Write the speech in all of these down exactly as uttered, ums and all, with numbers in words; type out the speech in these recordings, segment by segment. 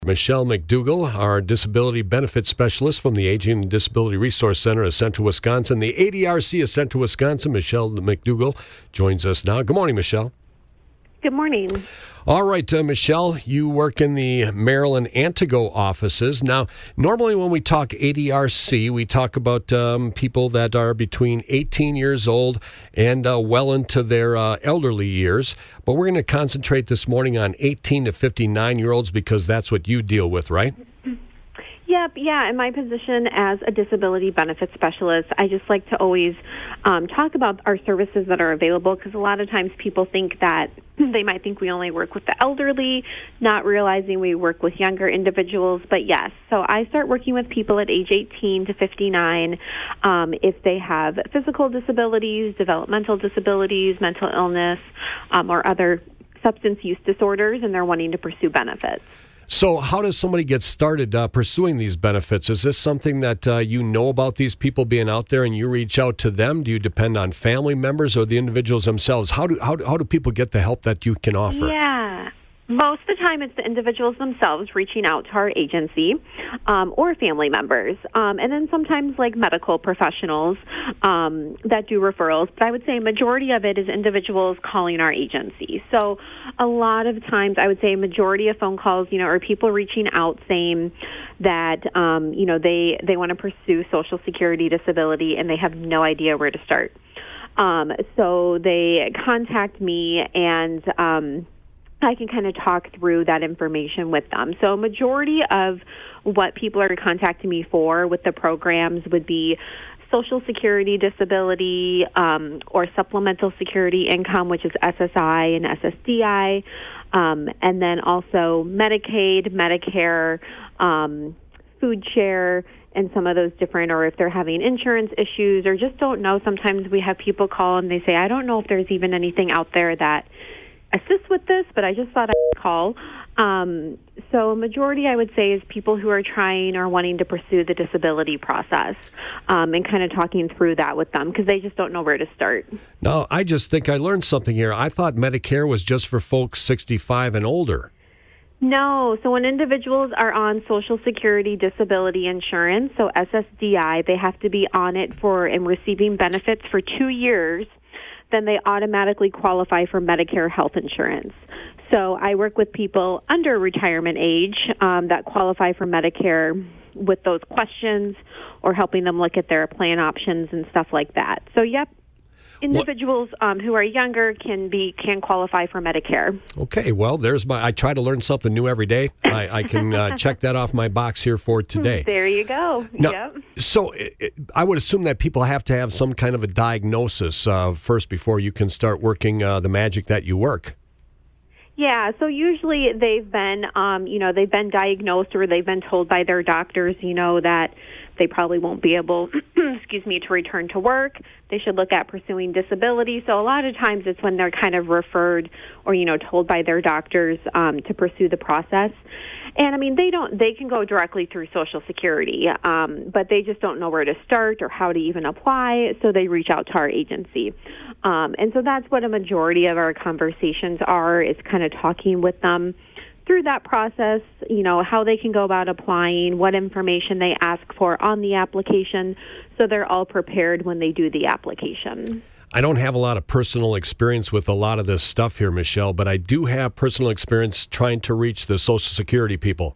Michelle McDougall, our disability benefit specialist from the Aging and Disability Resource Center of Central Wisconsin, the A D R C of Central Wisconsin. Michelle McDougall joins us now. Good morning, Michelle. Good morning. All right, uh, Michelle, you work in the Maryland Antigo offices. Now, normally when we talk A D R C, we talk about um, people that are between eighteen years old and uh, well into their uh, elderly years. But we're going to concentrate this morning on eighteen to fifty-nine-year-olds because that's what you deal with, right? Yep, yeah. In my position as a disability benefit specialist, I just like to always um, talk about our services that are available because a lot of times people think that they might think we only work with the elderly, not realizing we work with younger individuals. But yes, so I start working with people at age eighteen to fifty-nine um, if they have physical disabilities, developmental disabilities, mental illness, um, or other substance use disorders, and they're wanting to pursue benefits. So how does somebody get started uh, pursuing these benefits? Is this something that uh, you know about these people being out there and you reach out to them? Do you depend on family members or the individuals themselves? How do how do, how do people get the help that you can offer? Yeah. Most of the time, it's the individuals themselves reaching out to our agency um, or family members. Um, and then sometimes, like medical professionals um, that do referrals. But I would say a majority of it is individuals calling our agency. So a lot of times, I would say a majority of phone calls, you know, are people reaching out saying that, um, you know, they, they want to pursue Social Security disability and they have no idea where to start. Um, so they contact me and um I can kind of talk through that information with them. So a majority of what people are contacting me for with the programs would be Social Security disability um, or supplemental security income, which is S S I and S S D I, um, and then also Medicaid, Medicare, um, food share, and some of those different, or if they're having insurance issues or just don't know. Sometimes we have people call and they say, I don't know if there's even anything out there that assist with this, but I just thought I'd call. Um, so a majority, I would say, is people who are trying or wanting to pursue the disability process um, and kind of talking through that with them because they just don't know where to start. No, I just think I learned something here. I thought Medicare was just for folks sixty-five and older. No. So when individuals are on Social Security disability insurance, so S S D I, they have to be on it for and receiving benefits for two years. Then they automatically qualify for Medicare health insurance. So I work with people under retirement age um, that qualify for Medicare with those questions or helping them look at their plan options and stuff like that. So, yep, individuals um, who are younger can be can qualify for Medicare. Okay, well, there's my. I try to learn something new every day. I, I can uh, check that off my box here for today. There you go. Now, yep. So it, it, I would assume that people have to have some kind of a diagnosis uh, first before you can start working uh, the magic that you work. Yeah, so usually they've been, um, you know, they've been diagnosed or they've been told by their doctors, you know, that they probably won't be able, excuse me, to return to work. They should look at pursuing disability. So a lot of times it's when they're kind of referred or, you know, told by their doctors um, to pursue the process. And, I mean, they don't. They can go directly through Social Security, um, but they just don't know where to start or how to even apply, so they reach out to our agency. Um, and so that's what a majority of our conversations are, is kind of talking with them through that process, you know, how they can go about applying, what information they ask for on the application, so they're all prepared when they do the application. I don't have a lot of personal experience with a lot of this stuff here, Michelle, but I do have personal experience trying to reach the Social Security people.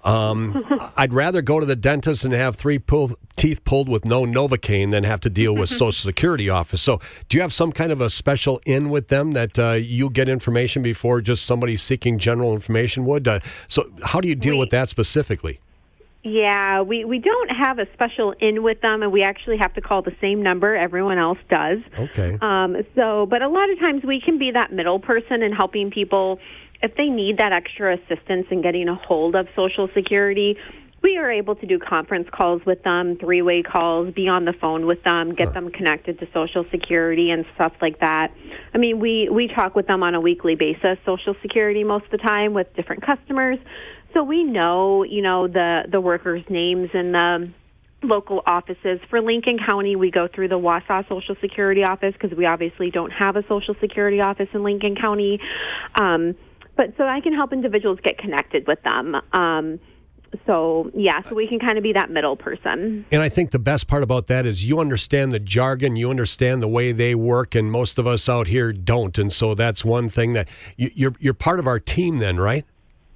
Um, I'd rather go to the dentist and have three pull, teeth pulled with no Novocaine than have to deal with Social Security office. So do you have some kind of a special in with them that uh, you get information before just somebody seeking general information would? Uh, so how do you deal we, with that specifically? Yeah, we, we don't have a special in with them, and we actually have to call the same number everyone else does. Okay. Um, so, but a lot of times we can be that middle person in helping people if they need that extra assistance in getting a hold of Social Security. We are able to do conference calls with them, three-way calls, be on the phone with them, get huh. them connected to Social Security and stuff like that. I mean, we, we talk with them on a weekly basis, Social Security most of the time, with different customers. So we know, you know, the, the workers' names and the local offices. For Lincoln County, we go through the Wausau Social Security office because we obviously don't have a Social Security office in Lincoln County. Um, but so I can help individuals get connected with them. Um, So, yeah, so we can kind of be that middle person. And I think the best part about that is you understand the jargon, you understand the way they work, and most of us out here don't. And so that's one thing that you, you're you're part of our team then, right?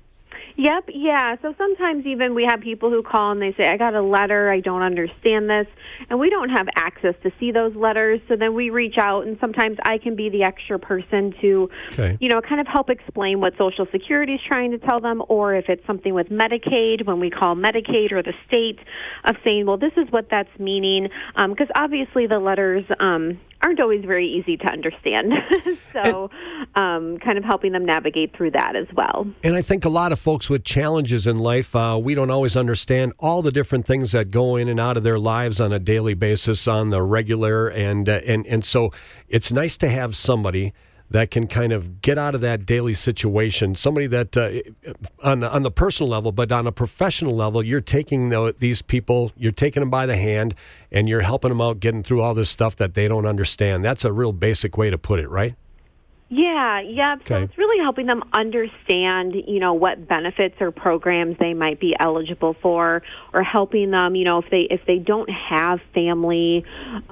Yep, yeah. So sometimes even we have people who call and they say, I got a letter, I don't understand this, and we don't have access to see those letters. So then we reach out, and sometimes I can be the extra person to, okay. you know, kind of help explain what Social Security is trying to tell them, or if it's something with Medicaid, when we call Medicaid or the state, of saying, well, this is what that's meaning, because um, obviously the letters um, aren't always very easy to understand. so um, kind of helping them navigate through that as well. And I think a lot of folks with challenges in life, uh, we don't always understand all the different things that go in and out of their lives on a daily basis, on the regular, and uh, and and so it's nice to have somebody that can kind of get out of that daily situation, somebody that uh, on, on the personal level, but on a professional level, you're taking the, these people, you're taking them by the hand, and you're helping them out getting through all this stuff that they don't understand. That's a real basic way to put it, right? Yeah, yeah. So Okay. it's really helping them understand, you know, what benefits or programs they might be eligible for, or helping them, you know, if they if they don't have family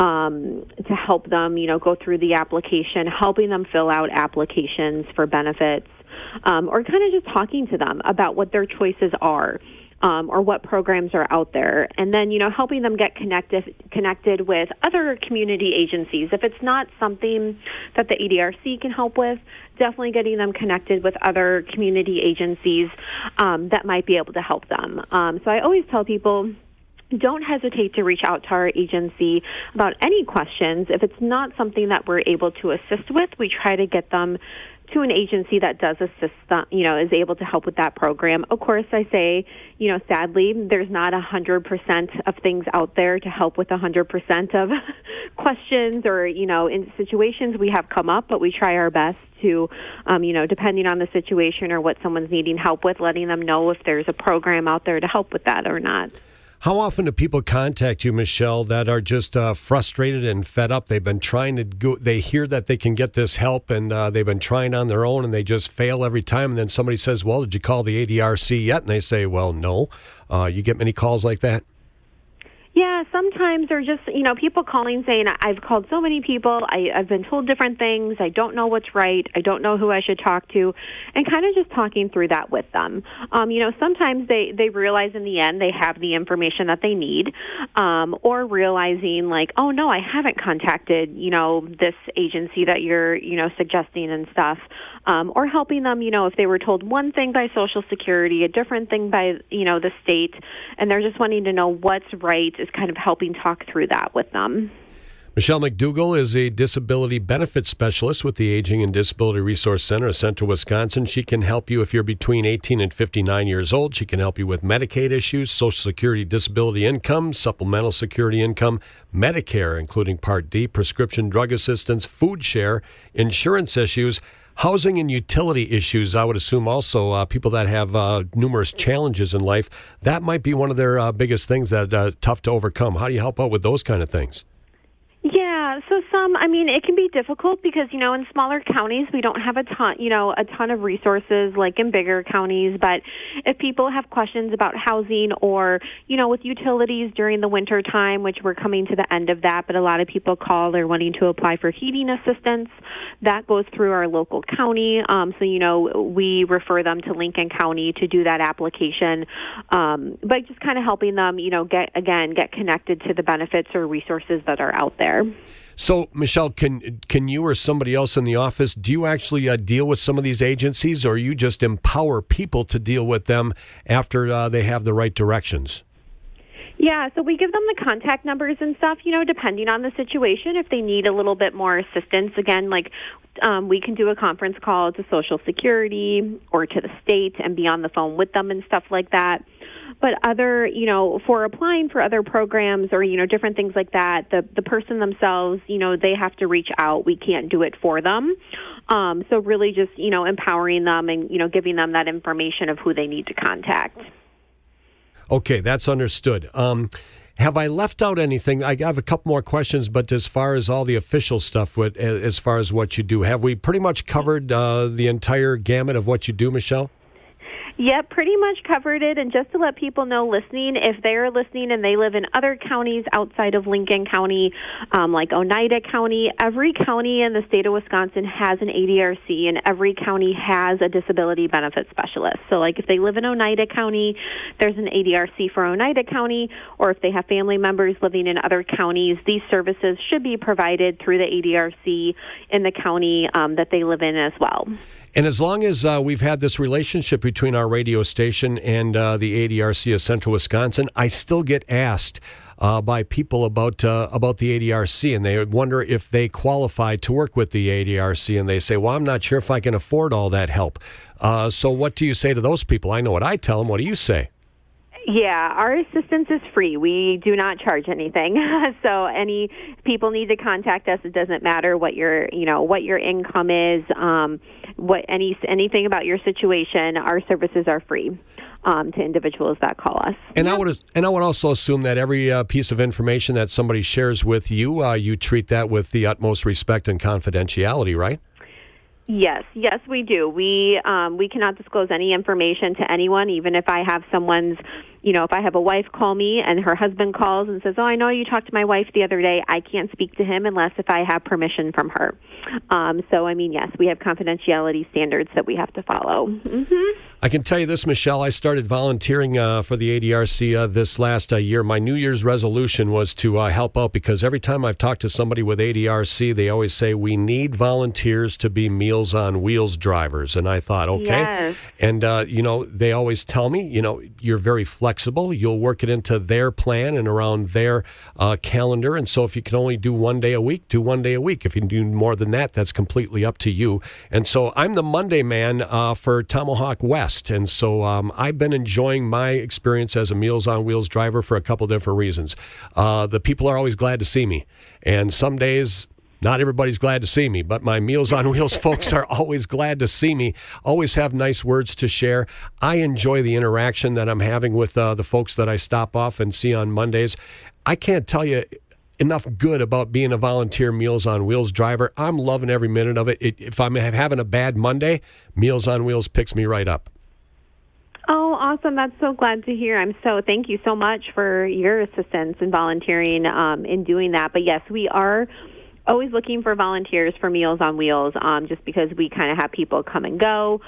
um, to help them, you know, go through the application, helping them fill out applications for benefits, um, or kind of just talking to them about what their choices are. Um, or what programs are out there, and then, you know, helping them get connected connected with other community agencies. If it's not something that the A D R C can help with, definitely getting them connected with other community agencies um, that might be able to help them. Um, so I always tell people, don't hesitate to reach out to our agency about any questions. If it's not something that we're able to assist with, we try to get them to an agency that does assist them, you know, is able to help with that program. Of course, I say, you know, sadly, there's not one hundred percent of things out there to help with one hundred percent of questions or, you know, in situations we have come up, but we try our best to, um, you know, depending on the situation or what someone's needing help with, letting them know if there's a program out there to help with that or not. How often do people contact you, Michelle, that are just uh, frustrated and fed up? They've been trying to go, they hear that they can get this help, and uh, they've been trying on their own, and they just fail every time. And then somebody says, well, did you call the A D R C yet? And they say, well, no. Uh, you get many calls like that? Yeah, sometimes they're just, you know, people calling saying, I've called so many people, I, I've been told different things, I don't know what's right, I don't know who I should talk to, and kind of just talking through that with them. Um, you know, sometimes they, they realize in the end they have the information that they need, um, or realizing like, oh, no, I haven't contacted, you know, this agency that you're, you know, suggesting and stuff, um, or helping them, you know, if they were told one thing by Social Security, a different thing by, you know, the state, and they're just wanting to know what's right, is kind of helping talk through that with them. Michelle McDougall is a disability benefits specialist with the Aging and Disability Resource Center of Central Wisconsin. She can help you if you're between eighteen and fifty-nine years old. She can help you with Medicaid issues, Social Security disability income, supplemental security income, Medicare, including Part D, prescription drug assistance, food share, insurance issues, housing and utility issues. I would assume also uh, people that have uh, numerous challenges in life, that might be one of their uh, biggest things that are uh, tough to overcome. How do you help out with those kind of things? Yeah, so some, I mean, it can be difficult because, you know, in smaller counties, we don't have a ton, you know, a ton of resources like in bigger counties. But if people have questions about housing or, you know, with utilities during the winter time, which we're coming to the end of that, but a lot of people call, they're wanting to apply for heating assistance. That goes through our local county. Um, so, you know, we refer them to Lincoln County to do that application. Um, but just kind of helping them, you know, get, again, get connected to the benefits or resources that are out there. So, Michelle, can can you or somebody else in the office, do you actually uh, deal with some of these agencies, or you just empower people to deal with them after uh, they have the right directions? Yeah, so we give them the contact numbers and stuff, you know, depending on the situation. If they need a little bit more assistance, again, like um, we can do a conference call to Social Security or to the state and be on the phone with them and stuff like that. But other, you know, for applying for other programs or, you know, different things like that, the, the person themselves, you know, they have to reach out. We can't do it for them. Um, so really just, you know, empowering them and, you know, giving them that information of who they need to contact. Okay, that's understood. Um, Have I left out anything? I have a couple more questions, but as far as all the official stuff, with, as far as what you do, have we pretty much covered uh, the entire gamut of what you do, Michelle? Yep, pretty much covered it. And just to let people know listening, if they're listening and they live in other counties outside of Lincoln County, um, like Oneida County, every county in the state of Wisconsin has an A D R C, and every county has a disability benefit specialist. So, like, if they live in Oneida County, there's an A D R C for Oneida County, or if they have family members living in other counties, these services should be provided through the A D R C in the county um, that they live in as well. And as long as uh, we've had this relationship between our radio station and uh, the A D R C of Central Wisconsin, I still get asked uh, by people about uh, about the A D R C, and they wonder if they qualify to work with the A D R C, and they say, well, I'm not sure if I can afford all that help. Uh, so what do you say to those people? I know what I tell them. What do you say? Yeah, our assistance is free. We do not charge anything. So any people need to contact us. It doesn't matter what your, you know, what your income is, um, what any anything about your situation. Our services are free um, to individuals that call us. And I would and I would also assume that every uh, piece of information that somebody shares with you, uh, you treat that with the utmost respect and confidentiality, right? Yes, yes, we do. We um, we cannot disclose any information to anyone, even if I have someone's, you know, if I have a wife call me and her husband calls and says, oh, I know you talked to my wife the other day, I can't speak to him unless if I have permission from her. Um, so, I mean, yes, we have confidentiality standards that we have to follow. Mm-hmm. I can tell you this, Michelle, I started volunteering uh, for the A D R C uh, this last uh, year. My New Year's resolution was to uh, help out, because every time I've talked to somebody with A D R C, they always say, we need volunteers to be Meals on Wheels drivers. And I thought, okay. Yes. And, uh, you know, they always tell me, you know, you're very flexible. You'll work it into their plan and around their uh, calendar. And so if you can only do one day a week, do one day a week. If you can do more than that, that's completely up to you. And so I'm the Monday man uh, for Tomahawk West. And so um, I've been enjoying my experience as a Meals on Wheels driver for a couple different reasons. Uh, the people are always glad to see me. And some days, not everybody's glad to see me, but my Meals on Wheels folks are always glad to see me, always have nice words to share. I enjoy the interaction that I'm having with uh, the folks that I stop off and see on Mondays. I can't tell you enough good about being a volunteer Meals on Wheels driver. I'm loving every minute of it. it if I'm having a bad Monday, Meals on Wheels picks me right up. Oh, awesome. That's so glad to hear. I'm so, thank you so much for your assistance and volunteering um, in doing that. But yes, we are always looking for volunteers for Meals on Wheels, um, just because we kind of have people come and go.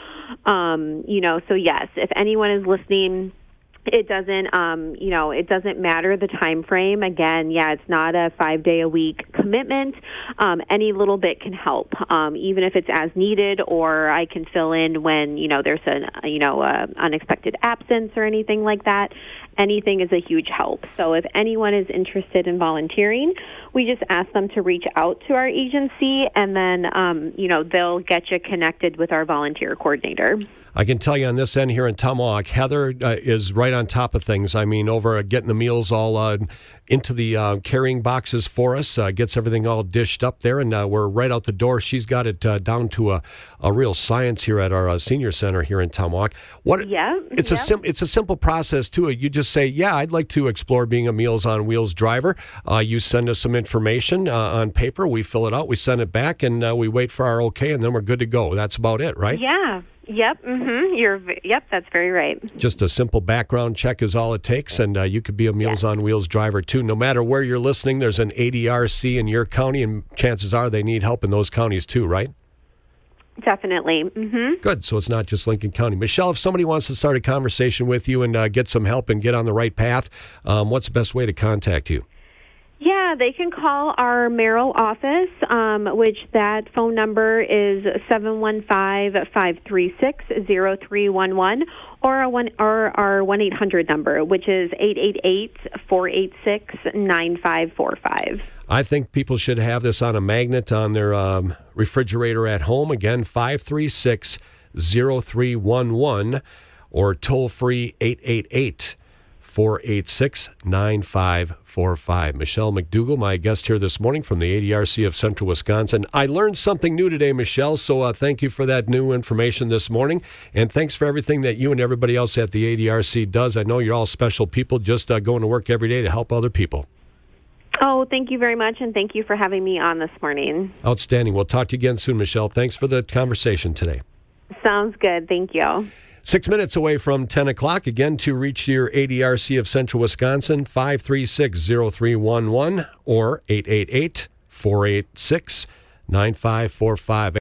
Um, you know, so yes, if anyone is listening, it doesn't, um, you know, it doesn't matter the time frame. Again, yeah, it's not a five-day-a-week commitment. Um, any little bit can help, um, even if it's as needed, or I can fill in when, you know, there's an, you know, uh, unexpected absence or anything like that. Anything is a huge help. So if anyone is interested in volunteering, we just ask them to reach out to our agency, and then, um, you know, they'll get you connected with our volunteer coordinator. I can tell you on this end here in Tomahawk, Heather uh, is right on top of things. I mean, over uh, getting the meals all uh, into the uh, carrying boxes for us, uh, gets everything all dished up there, and uh, we're right out the door. She's got it uh, down to a, a real science here at our uh, senior center here in Tomahawk. What? Yeah, it's yeah. a sim- it's a simple process too. You just say, yeah, I'd like to explore being a Meals on Wheels driver. Uh, you send us some information uh, on paper. We fill it out. We send it back, and uh, we wait for our okay, and then we're good to go. That's about it, right? Yeah. Yep. Mm-hmm. You're. Yep. That's very right. Just a simple background check is all it takes, and uh, you could be a Meals on Wheels driver too. No matter where you're listening, there's an A D R C in your county, and chances are they need help in those counties too, right? Definitely. Mm-hmm. Good. So it's not just Lincoln County. Michelle, if somebody wants to start a conversation with you and uh, get some help and get on the right path, um, what's the best way to contact you? Yeah, they can call our Merrill office, um, which that phone number is seven one five, five three six, zero three one one, or our one or our one eight hundred number, which is eight eight eight, four eight six, nine five four five. I think people should have this on a magnet on their um, refrigerator at home. Again, five three six, zero three one one, or toll free eight eight eight, four eight six, four eight six, nine five four five. Michelle McDougall, my guest here this morning from the A D R C of Central Wisconsin. I learned something new today, Michelle, so uh, thank you for that new information this morning. And thanks for everything that you and everybody else at the A D R C does. I know you're all special people just uh, going to work every day to help other people. Oh, thank you very much, and thank you for having me on this morning. Outstanding. We'll talk to you again soon, Michelle. Thanks for the conversation today. Sounds good. Thank you. Six minutes away from ten o'clock. Again, to reach your A D R C of Central Wisconsin, five three six, zero three one one or eight eight eight, four eight six, nine five four five.